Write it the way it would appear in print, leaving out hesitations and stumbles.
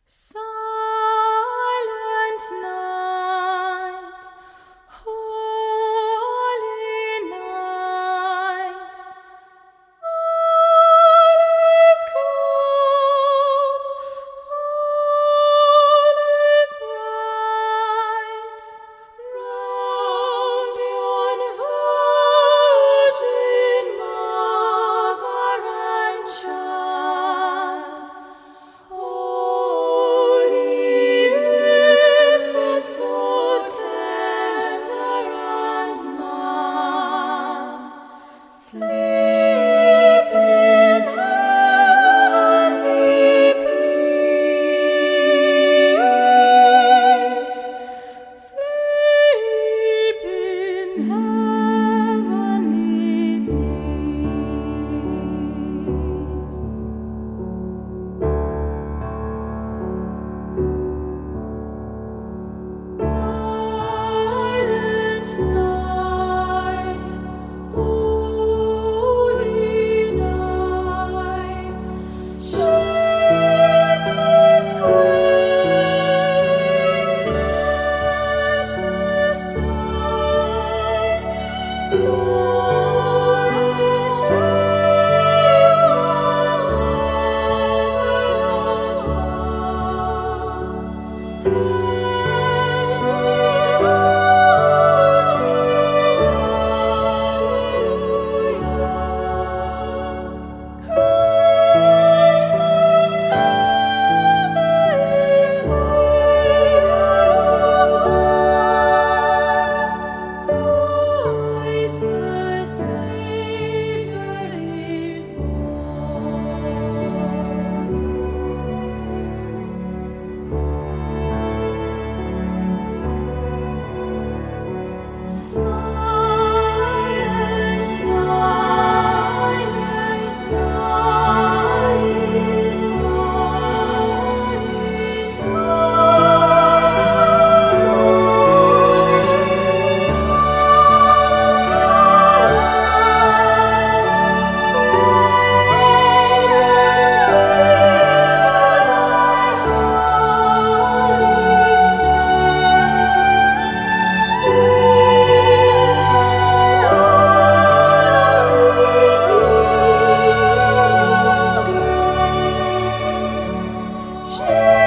Silent night, holy night, all is calm, all is bright, round yon Virgin Mother and Child. Holy infant, so tender and mild, sleep in heavenly peace. Sleep in heavenly peace. Silent night, holy night, shepherds quake at the sight, glorious strength forever afar. Grace.